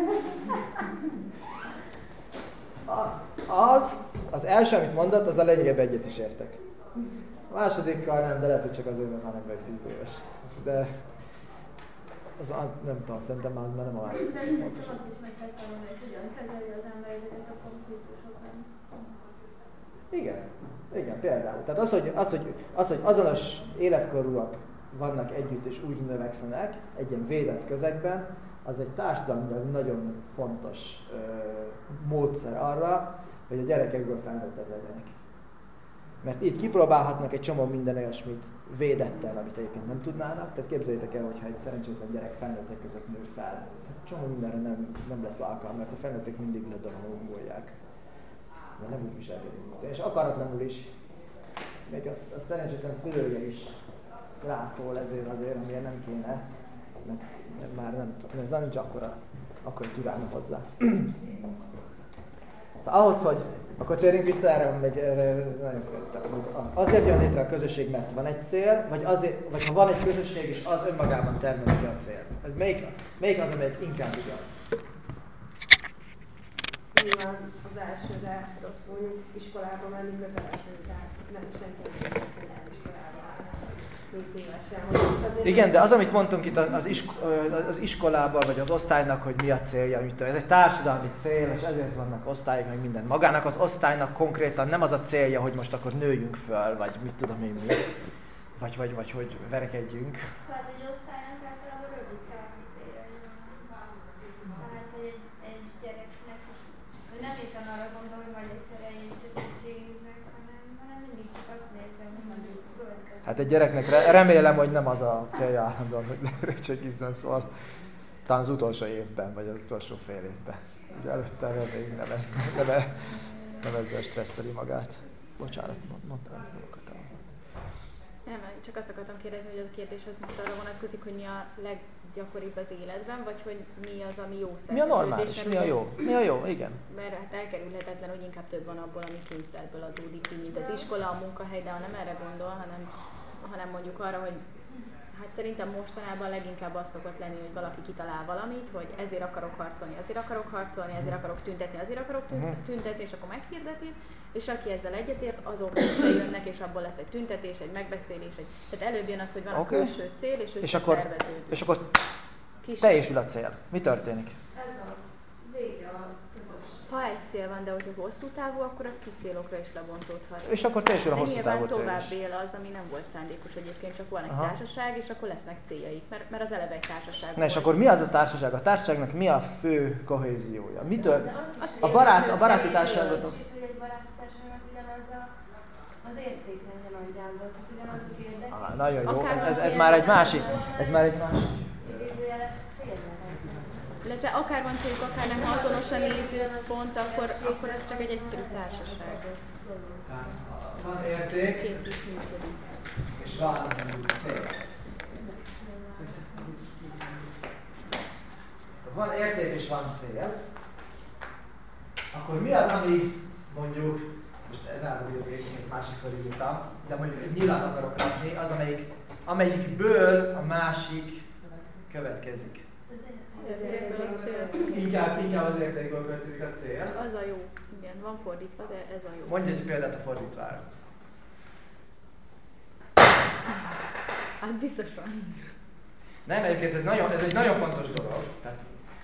Az, az első, amit mondott, az a lényegében egyet is értek. A másodikkal nem, de lehet, hogy csak azért, mert már nem vagy tíz éves. De az, nem tudom, szerintem már, már nem a második. De szerintem azt is meg kell tanulni, hogy hogyan kezeli az ember ezeket a konfliktusokat. Igen, igen, például. Tehát az, hogy, az, hogy, az, hogy azonos életkorúak vannak együtt és úgy növekszenek egy ilyen védett közegben, az egy társadalmilag nagyon fontos ö, módszer arra, hogy a gyerekekből felnőttek legyenek. Mert így kipróbálhatnak egy csomó minden olyasmit védetten, amit egyébként nem tudnának. Tehát képzeljétek el, hogyha egy szerencsétlen gyerek felnőttek között nő fel. Tehát csomó mindenre nem, nem lesz alkalma, mert a felnőttek mindig ledalomolják. Mert nem úgy viselkedik. És akaratlanul is, még a, a szerencsétlen szülője is rászól ezért azért, amilyen nem kéne, mert, mert már nem, mert ez nincs akkora, akkora türelme hozzá. Szóval ahhoz, hogy akkor térjünk vissza erre, meg erre nagyon azért jön létre a közösség, mert van egy cél, vagy, azért, vagy ha van egy közösség, és az önmagában termeli a célt. Ez melyik, melyik az, amelyik inkább igaz? nyilván az elsőre ott mondjuk iskolába menni kötelező, tehát nem senki nem beszél el iskolába. Igen, de az, amit mondtunk itt az, isko- az iskolában, vagy az osztálynak, hogy mi a célja, mit tudom, ez egy társadalmi cél, és ezért vannak osztályok, meg minden. Magának az osztálynak konkrétan nem az a célja, hogy most akkor nőjünk föl, vagy mit tudom én mi, vagy, vagy, vagy hogy verekedjünk. Hát egy osztálynak általában rövid távú céljai vannak. Tehát, hogy egy, egy gyereknek hogy nem éppen arra gondol, hogy majd egyszer eljön segítségiznek, hanem, hanem mindig csak azt nézem, hogy mondjuk következő. Hát egy gyereknek remélem, hogy nem az a célja állandóan, hogy lerecsegizzen, szóval talán az utolsó évben, vagy az utolsó fél évben. Ugye előtte reméljük nem, ez, nem, nem ezzel stresszeli magát. Bocsánat, mondtam a dolgokat. Nem, csak azt akartam kérdezni, hogy a kérdés az most arra vonatkozik, hogy mi a leggyakoribb az életben, vagy hogy mi az, ami jó szerveződés. Mi a normális, mi a jó? Mi a jó, igen. Mert hát elkerülhetetlen, hogy inkább több van abból, ami kényszerből adódik, mint az iskola, a munkahely, de ha nem erre gondol, hanem, hanem mondjuk arra, hogy hát szerintem mostanában leginkább az szokott lenni, hogy valaki kitalál valamit, hogy ezért akarok harcolni, azért akarok harcolni, ezért akarok tüntetni, azért akarok tüntetni, és akkor meghirdeti, és aki ezzel egyetért, azok összejönnek, és abból lesz egy tüntetés, egy megbeszélés, egy... tehát előbb jön az, hogy van okay. a külső cél, és összeszerveződik. És akkor teljesül a cél. Mi történik? Ez az. Vége a közös. Ha egy cél van, de hogyha hosszú távú, akkor az kis célokra is lebontódhat. És akkor teljesül a hosszú de távú cél tovább is. él az, ami nem volt szándékos egyébként, csak van egy Aha. társaság, és akkor lesznek céljaik, mert, mert az eleve egy társaság. Na és akkor mi az a társaság? A társaságnak mi a fő kohéziója? Mitől? Az A, barát, a baráti társaságot... hogy egy baráti társaságnak ugyanaz a, az értékrendje nagyjából, tehát ugyanazok érdekek. Ah, nagyon jó, ez, ez, ez már egy másik, ez már egy másik. Idézőjeles célja. Illetve akár van céljuk, akár nem, ha azonos a nézőpont, akkor, akkor ez csak egy egyszerű társaság. Van érték, Két is működik. és van cél. Van érték és van cél, akkor mi az, ami mondjuk, most nem vagyok részén, egy másik felírtam, de mondjuk egy nyilat akarok adni, az amelyik, amelyikből a másik következik. Inkább, inkább az értékből következik a cél. Az a jó. Igen, van fordítva, de ez a jó. Mondj egy példát a fordítvára. Hát biztosan. Nem, egyébként ez, nagyon, ez egy nagyon fontos dolog. Tehát,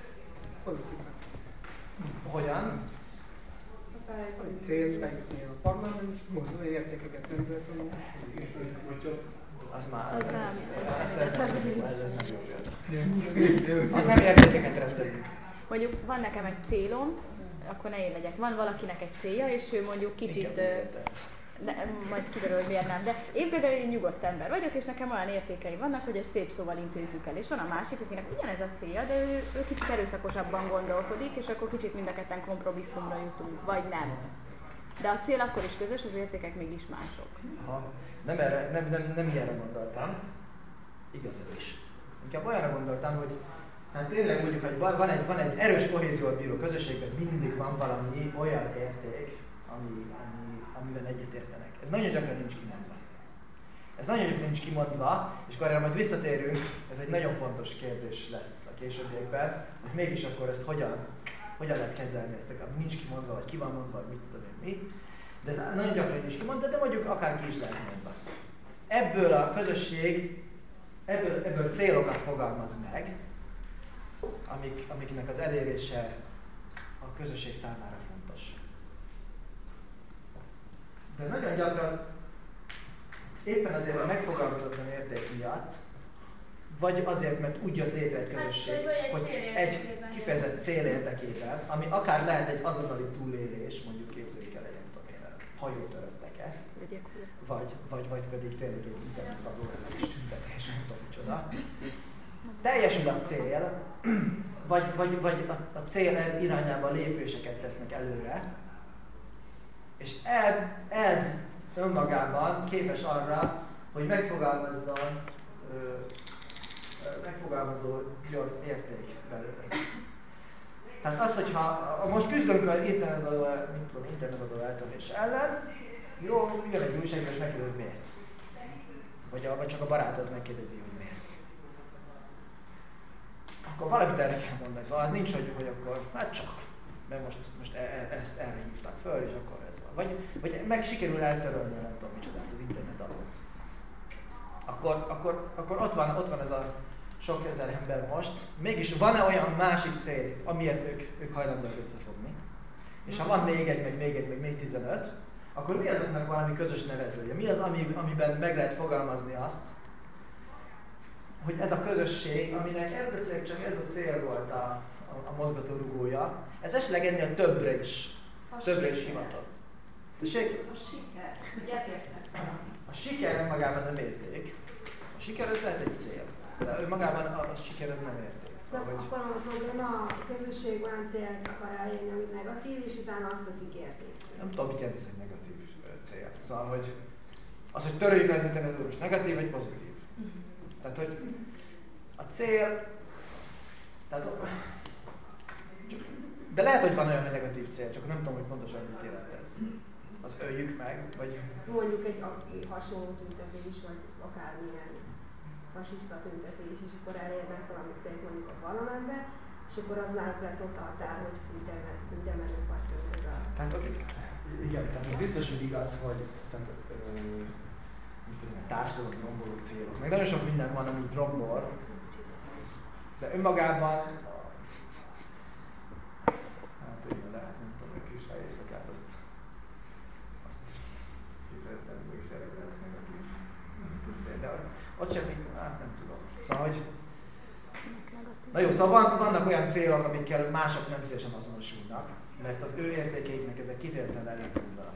hogyan? A cél megnél a parlament, mozduló értékeket területünk, Az már, Az ez, nem. ez, ez, ez, ez, ez nem jó példa. Az nem értékeket rendeljük. Mondjuk van nekem egy célom, akkor ne én legyek. Van valakinek egy célja, és ő mondjuk kicsit, de, majd kiderül, hogy miért nem, de én például egy nyugodt ember vagyok, és nekem olyan értékei vannak, hogy ezt szép szóval intézzük el. És van a másik, akinek ugyanez a célja, de ő, ő kicsit erőszakosabban gondolkodik, és akkor kicsit mind a ketten kompromisszumra jutunk, vagy nem. De a cél akkor is közös, az értékek mégis mások. Aha. Nem, erre, nem, nem, nem ilyenre gondoltam. Igaz ez is. Inkább olyanra gondoltam, hogy hát tényleg mondjuk, hogy van, van, egy, van egy erős kohéziót bíró közösségben, mindig van valami olyan érték, ami, ami, amivel egyetértenek. Ez nagyon gyakran nincs kimondva. Ez nagyon gyakran nincs kimondva, és akkor erre majd visszatérünk, ez egy nagyon fontos kérdés lesz a későbbiekben, hogy mégis akkor ezt hogyan, hogyan lehet kezelni, ezt ami nincs kimondva, vagy ki van mondva, vagy mit tudom én mi. De ez nagyon gyakran nincs kimondva, de mondjuk akár ki is lehet mondva. Ebből a közösség, ebből, ebből célokat fogalmaz meg, amik, amiknek az elérése a közösség számára fontos. De nagyon gyakran éppen azért a megfogalmazatlan érték miatt, vagy azért, mert úgy jött létre egy közösség, hát, hogy egy kifejezett cél érdekében, ami akár lehet egy azonnali túlélés, mondjuk képzeljük el egy, nem tudom én, hajótörötteket, vagy, vagy, vagy pedig tényleg egy internetabról is tüntetés, nem tudom micsoda. Teljesül a cél, vagy, vagy, vagy a, a cél irányába lépéseket tesznek előre, és el, ez önmagában képes arra, hogy megfogalmazzon, ö, megfogalmazó érték belőle. Tehát az, hogyha most küzdünk az internetadó, mit tudom, internetadó eltörlés ellen, jó, jön egy újságíró és megkérdezi, hogy miért. Vagy, a, vagy csak a barátod megkérdezi, hogy miért. Akkor valamit erre kell mondani, szóval az nincs, hogy, hogy akkor, hát csak. Mert most, most e, e, ezt erre hívták föl, és akkor ez van. Vagy, vagy meg sikerül eltörölni, nem tudom micsodát az internet alatt. Akkor, akkor, akkor ott, van, ott van ez a sok ezer ember most. Mégis van-e olyan másik cél, amiért ők, ők hajlandóak összefogni? És ha van még egy, meg még egy, meg még tizenöt, akkor mi azoknak valami közös nevezője? Mi az, ami, amiben meg lehet fogalmazni azt, hogy ez a közösség, aminek eredetileg csak ez a cél volt a, a, a mozgatórugója, ez esetleg ennél többre is, A többre is siker. hivatott. Tessék? A siker. Egyetértek. A siker önmagában nem érték. A siker ez lehet egy cél, de önmagában a, a siker ez nem érték. Szóval, Szóval, hogy akkor a probléma a közösség olyan célt akar elérni, ami negatív, és utána azt teszik értékű. nem tudom, mit jelent ez egy negatív ö, cél. Szóval, hogy az, hogy töröljük az internetet, most negatív vagy pozitív. Tehát, hogy a cél, tehát, csak, de lehet, hogy van olyan negatív cél, csak nem tudom, hogy pontosan mit jelent ez. Az öljük meg, vagy... Mondjuk egy aki hasonló tüntetés, vagy akármilyen fasiszta tüntetés, és akkor elérnek valami célt mondjuk a parlamentbe, és akkor az náluk lesz ott a határ, hogy minden menők vagy többet. Tehát, az, igen, tehát ez biztos, hogy igaz, hogy tehát, ö, mit tudom, társadalom romboló célok. Meg nagyon sok minden van, ami rombol, de önmagában hát igen, lehet, nem tudom, hogy kis éjszakát azt azt kifejezetten úgy tényleg lehet negatív cél, de ott semmi, hát nem tudom. Szóval, hogy na jó, szóval van, vannak olyan célok, amikkel mások nem szívesen azonosulnak, mert az ő értékeiknek ezek kifejezetten ellentmondanak.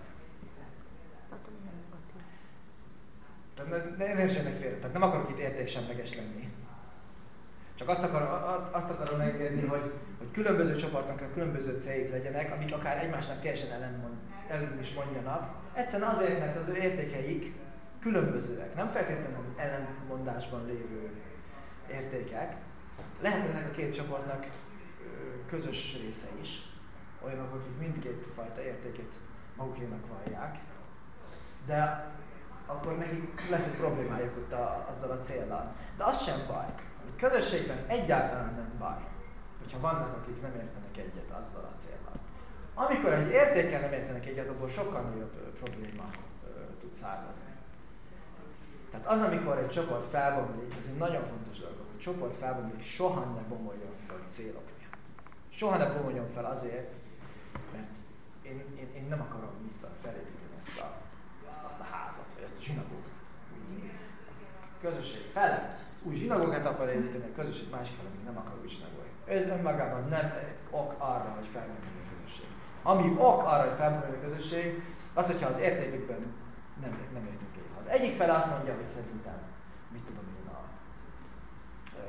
Tehát ne, ne értsenek félre, tehát nem akarok itt értéksemleges lenni. Csak azt, akar, azt, azt akarom megérni, hogy, hogy különböző csoportoknak különböző céljuk legyenek, amik akár egymásnak teljesen ellen, ellen is mondjanak. Egyszerűen azért, mert az ő értékeik különbözőek, nem feltétlenül ellentmondásban lévő értékek. Lehet ennek a két csoportnak közös része is, olyanok, akik mindkét fajta értékét magukénak vallják, de akkor nekik lesz egy problémájuk ott a, azzal a céllal. De az sem baj. A közösségben egyáltalán nem baj, hogyha vannak, akik nem értenek egyet azzal a céllal. Amikor egy értékkel nem értenek egyet, abból sokkal nagyobb probléma ö, tud származni. Tehát az, amikor egy csoport felbomlik, ez egy nagyon fontos dolog, hogy egy csoport felbomlik, soha ne bomoljon fel célok miatt. Soha ne bomoljon fel azért, mert én, én, én nem akarom mit felépíteni ezt a, azt a házat, vagy ezt a zsinagógát. A közösség fele új zsinagógát akar építeni, a közösség másik fele még nem akar új zsinagógát. Ez önmagában nem ok arra, hogy felbomoljon a közösség. Ami ok arra, hogy felbomoljon a közösség, az, hogyha az értékekben nem, nem értünk el. Az egyik fele azt mondja, hogy szerintem, mit tudom én, a ö,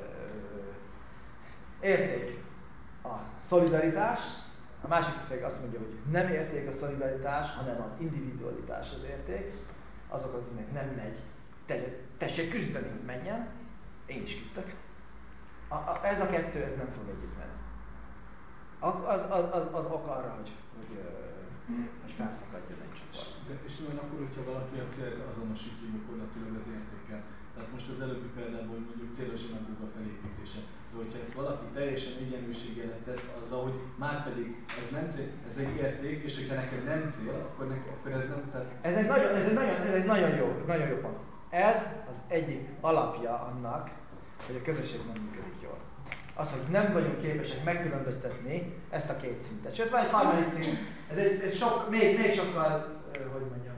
érték a szolidaritás, a másik fele azt mondja, hogy nem érték a szolidaritás, hanem az individualitás az érték. Azok, akiknek nem megy, te, tessék küzdeni, hogy menjen, én is küzdök. A, a, ez a kettő, ez nem fog együtt menni. Az, az, az, az ok arra, hogy, hogy, hogy felszakadjon egy csoport. De, és ugyanakkor, hogyha valaki a célt azonosítja gyakorlatilag az értékkel. Tehát most az előbbi példában mondjuk célos zsinagóga felépítése. De hogyha ezt valaki teljesen egyenlőségjelet tesz azzal, hogy már pedig ez nem cél, ez egy érték, és hogyha neked nem cél, akkor, ne, akkor ez nem... Tehát... Ez egy nagyon, ez egy nagyon, ez egy nagyon jó, nagyon jó pont. Ez az egyik alapja annak, hogy a közösség nem működik jól. Az, hogy nem vagyunk képesek megkülönböztetni ezt a két szintet. Sőt, van egy harmadik szint, ez egy, egy sok, még, még sokkal, hogy mondjam,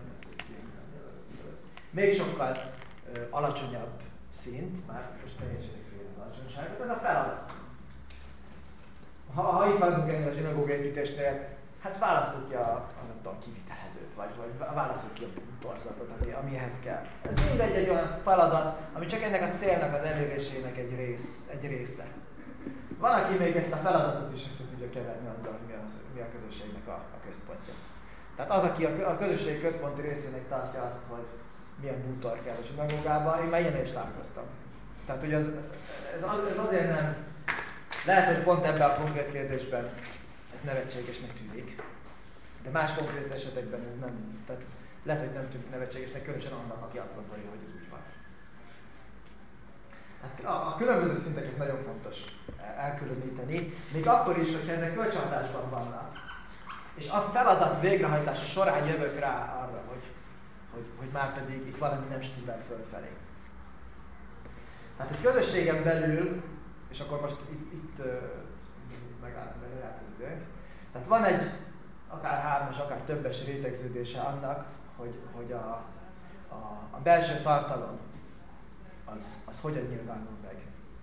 még sokkal uh, alacsonyabb szint, már most ne értsenek félre az alacsonyságot, ez a feladat. Ha, ha itt maradunk ennél a zsinagóga építésnél, hát válasszuk ki a, a nem tudom, kivitelezőt, vagy, vagy válasszuk ki a torzatot, ami, ami ehhez kell. Ez mindegy egy olyan feladat, ami csak ennek a célnak az elérésének egy, rész, egy része. Van, aki még ezt a feladatot is össze tudja keverni azzal, hogy mi a, mi a közösségnek a, a központja. Tehát az, aki a, a közösség központi részének tartja azt, hogy milyen bútor kell a zsinagógába, én már ilyen is találkoztam. Tehát, hogy az, ez, ez azért nem, lehet, hogy pont ebben a konkrét kérdésben ez nevetségesnek tűnik, de más konkrét esetekben ez nem, tehát lehet, hogy nem tűnik nevetségesnek, különösen annak, aki azt gondolja, hogy ez úgy van. Hát a, a különböző szinteket nagyon fontos elkülöníteni, még akkor is, hogyha ezek kölcsönhatásban vannak. És a feladat végrehajtása során jövök rá arra, hogy, hogy, hogy már pedig itt valami nem stimmel fölfelé. Hát egy közösségen belül, és akkor most itt, itt megállt az időnk, tehát van egy akár hármas, akár többes rétegződése annak, hogy, hogy a, a, a belső tartalom az, az hogyan nyilvánul meg.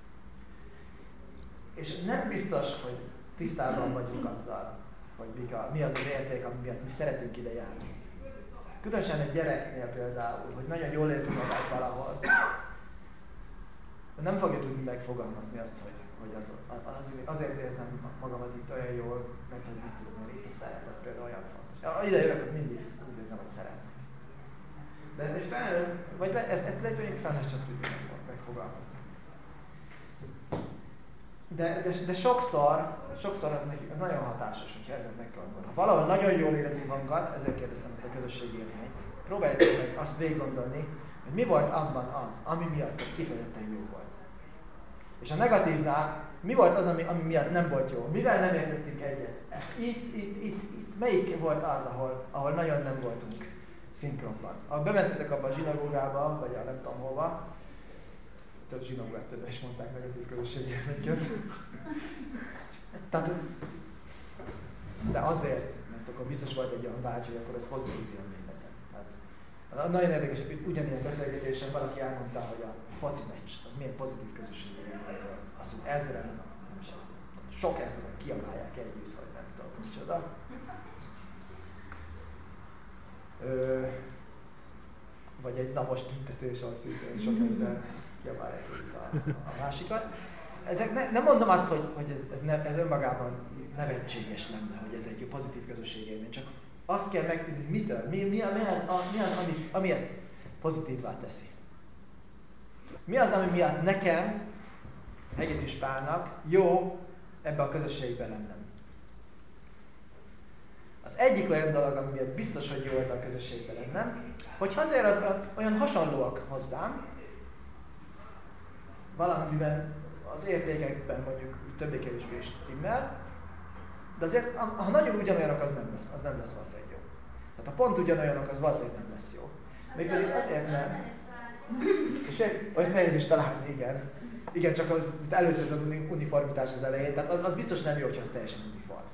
És nem biztos, hogy tisztában vagyunk azzal, hogy mik a, mi az az érték, ami miatt mi szeretünk ide járni. Különösen egy gyereknél például, hogy nagyon jól érzi magát valahol, nem fogja tudni megfogalmazni azt, hogy, hogy az, az, azért érzem magamat itt olyan jól, mert hogy mit tudom, mert itt a szeretet például olyan fontos. Ja, ide jövök, hogy mindig úgy érzem, hogy szeretnek. De egy felnőtt, vagy le, ezt, ezt lehet, hogy felnőtt sem tudja megfogalmazni. De, de, de sokszor, sokszor az, neki, az nagyon hatásos, hogyha ezen megtanulod. Ha valahol nagyon jól érezzük magunkat, ezért kérdeztem ezt a közösségi élményt, próbáljuk meg azt végig gondolni, hogy mi volt abban az, ami miatt ez kifejezetten jó volt. És a negatívnál mi volt az, ami, ami miatt nem volt jó? Mivel nem értettünk egyet? Itt, itt, itt, itt melyik volt az, ahol, ahol nagyon nem voltunk szinkronban? Ha bementetek abba a zsinagógába, vagy a nem tudom hova, több zsinagógát többen is mondták negatív közösségélményeket. Tehát, de azért, mert akkor biztos volt egy olyan bácsi, hogy akkor ez pozitív élmény legyen. Tehát, nagyon érdekes, hogy ugyanilyen beszélgetésen valaki elmondta, hogy a foci meccs az milyen pozitív közösségi élmény volt. Azt, hogy ezren, nem is ezren, sok ezren kiabálják együtt, vagy nem tudom, micsoda. Ö, vagy egy napos tüntetés, ahol szintén sok ezren kiabálják együtt a, a másikat. Ezek ne, nem mondom azt, hogy, hogy ez, ez, ne, ez önmagában nevetséges lenne, hogy ez egy pozitív közösségi élmény, csak azt kell megtudni, mitől, mi, mi, mi az, a, mi az amit, ami ezt pozitívvá teszi. Mi az, ami miatt nekem, Hegedűs Pálnak jó ebbe a közösségbe lennem. Az egyik olyan dolog, ami miatt biztos, hogy jó ebbe a közösségbe lennem, hogy azért az olyan, olyan hasonlóak hozzám, valamiben az értékekben mondjuk többé-kevésbé is timmel, de azért, ha nagyon ugyanolyanok, az nem lesz, az nem lesz valószínűleg jó. Tehát ha pont ugyanolyanok, az valószínűleg nem lesz jó. Mégpedig azért nem. És olyan nehéz is találni, igen. Igen, csak előtt ez az uniformitás az elején, tehát az, az biztos nem jó, hogyha az teljesen uniform.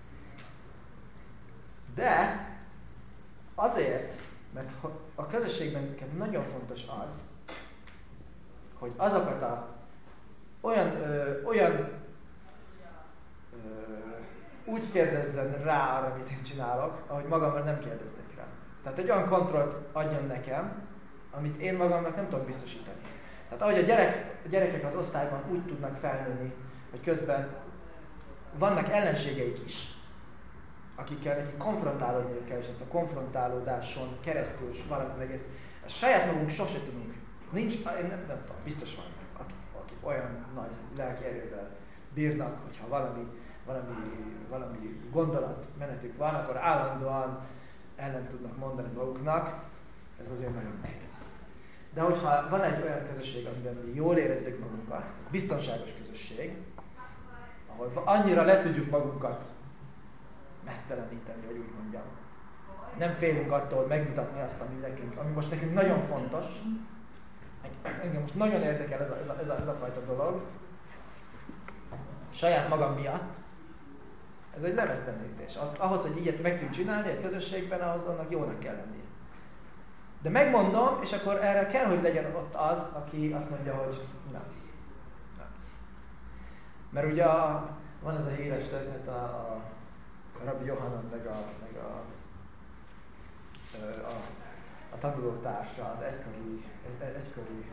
De azért, mert a közösségben nekem nagyon fontos az, hogy azokat a olyan, ö, olyan ö, úgy kérdezzen rá arra, amit én csinálok, ahogy magamra nem kérdeznek rá. Tehát egy olyan kontrollt adjon nekem, amit én magamnak nem tudok biztosítani. Tehát ahogy a, gyerek, a gyerekek az osztályban úgy tudnak felnőni, hogy közben vannak ellenségeik is, akikkel nekik konfrontálódni kell, és ezt a konfrontálódáson keresztül is valami meg. A saját magunk sose tudunk. Nincs, én nem, nem tudom, biztos vannak, akik, akik olyan nagy lelki erővel bírnak, hogyha valami, valami, valami gondolatmenetük van, akkor állandóan ellen tudnak mondani maguknak, ez azért nagyon nehéz. De hogyha van egy olyan közösség, amiben mi jól érezzük magunkat, biztonságos közösség, ahol annyira le tudjuk magunkat meszteleníteni, hogy úgy mondjam. Nem félünk attól megmutatni azt, ami, nekünk, ami most nekünk nagyon fontos. Engem most nagyon érdekel ez a, ez a, ez a, ez a fajta dolog. Saját magam miatt. Ez egy lemeztelenítés. Az, ahhoz, hogy ilyet meg tudjuk csinálni egy közösségben, ahhoz annak jónak kell lennie. De megmondom, és akkor erre kell, hogy legyen ott az, aki azt mondja, hogy nem. nem. Mert ugye a, van ez a híres történet a, a Rabbi Yohanan meg a, meg a, a, a tanulótársa, az egykori, egy, egykori,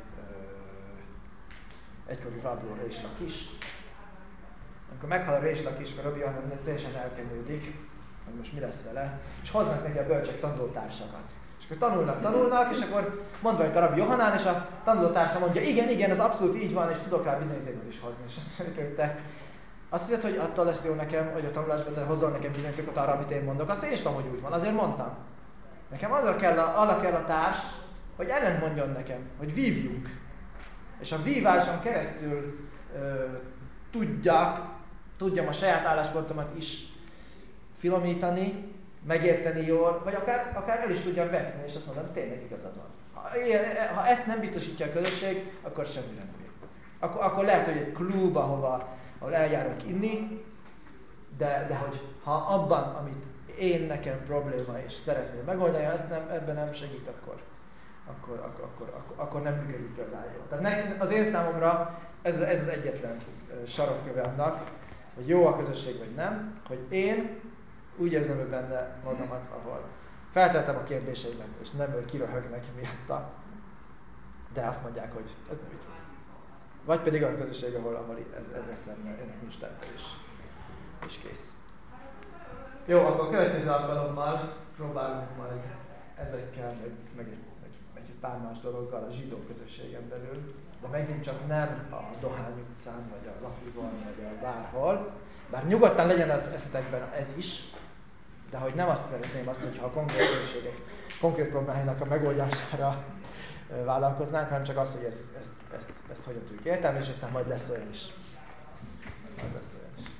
egykori rabról Résh Lakis. Amikor meghal a Résh Lakis, akkor Rabbi Yohanan teljesen elkenődik, hogy most mi lesz vele, és hoznak neki a bölcsek tanulótársakat. És akkor tanulnak, tanulnak, és akkor mondva itt a Rabbi Yohanan, és a tanulótársa mondja, igen, igen, ez abszolút így van, és tudok rá bizonyítékot is hozni. És azt mondja, hogy te azt hiszed, hogy attól lesz jó nekem, hogy a tanulásban te hozzal nekem bizonyítékot arra, amit én mondok. Azt én is tudom, hogy úgy van, azért mondtam. Nekem arra kell a, arra kell a társ, hogy ellent mondjon nekem, hogy vívjunk. és a víváson keresztül ö, tudjak, tudjam a saját álláspontomat is finomítani, megérteni jól, vagy akár, akár el is tudjam vetni, és azt mondom, tényleg igazad van. Ha, ilyen, ha ezt nem biztosítja a közösség, akkor semmire nem ér. Akkor, akkor lehet, hogy egy klub, ahova, ahol eljárok inni, de, de hogy ha abban, amit én nekem probléma és szeretném megoldani, ha ezt nem, ebben nem segít, akkor, akkor, akkor, akkor, akkor, akkor nem működik igazán jó. Tehát ne, az én számomra ez, ez az egyetlen sarokköve annak, hogy jó a közösség vagy nem, hogy én úgy érzem benne magamat, ahol feltettem a kérdéseimet, és nem kiröhögnek miatta, de azt mondják, hogy ez nem így van. Vagy pedig olyan közösség, ahol, ahol ez, ez egyszerűen ennek nincs tempe, és, és kész. Jó, akkor a következő alkalommal próbálunk majd ezekkel, meg, meg, egy, meg, meg egy pár más dologgal a zsidó közösségen belül, de megint csak nem a Dohány utcán, vagy a Lapiban, vagy a bárhol, bár nyugodtan legyen az eszetekben ez is, de hogy nem azt szeretném azt, hogyha a konkrét közösségek konkrét problémáinak a megoldására vállalkoznánk, hanem csak az, hogy ezt, ezt, ezt, ezt hogyan tudjuk értelni, és aztán majd lesz olyan is. Majd lesz olyan is.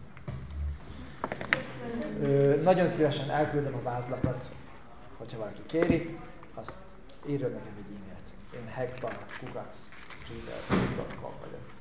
Ö, nagyon szívesen elküldöm a vázlatot, hogyha valaki kéri, azt írjon nekem egy e-mailt. Én hegba kukac gmail pont com vagyok.